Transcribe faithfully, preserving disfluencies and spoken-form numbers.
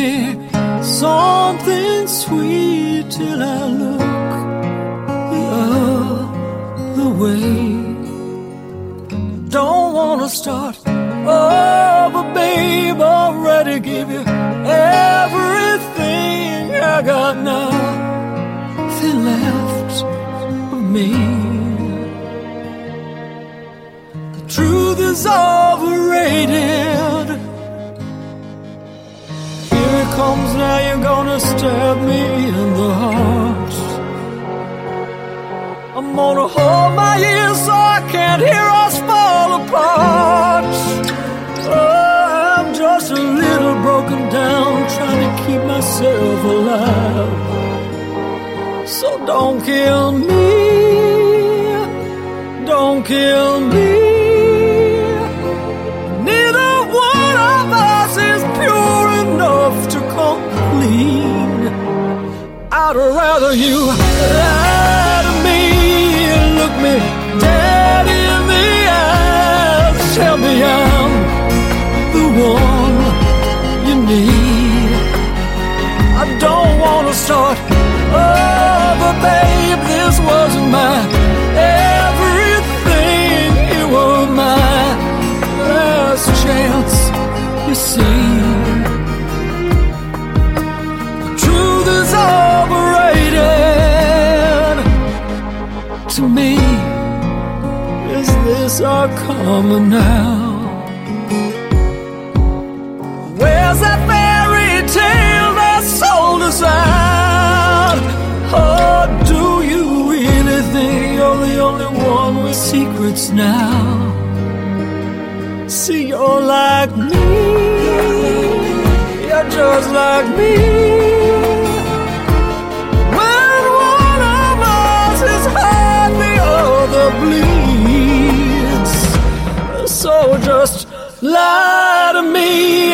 me something sweet till I look the other way. Don't wanna start over, babe. Already give you everything. I got nothing left of me. The truth is overrated. Here it comes now, you're gonna stab me in the heart. I'm gonna hold my ears so I can't hear us fall apart. Oh, I'm just a little broken down, trying to keep myself alive. So don't kill me, don't kill me. Neither one of us is pure enough to come clean. I'd rather you lie to me, look me dead in the eyes, tell me I'm the one you need. I don't wanna start over, babe. This wasn't my everything. You were my last chance, you see. The truth is overrated to me. Is this our karma now? Where's that fairy tale that sold us out? Oh, do you really think you're the only one with secrets now? See, you're like me, you're just like me. When one of us is hurt, the other bleeds. So just lie to me,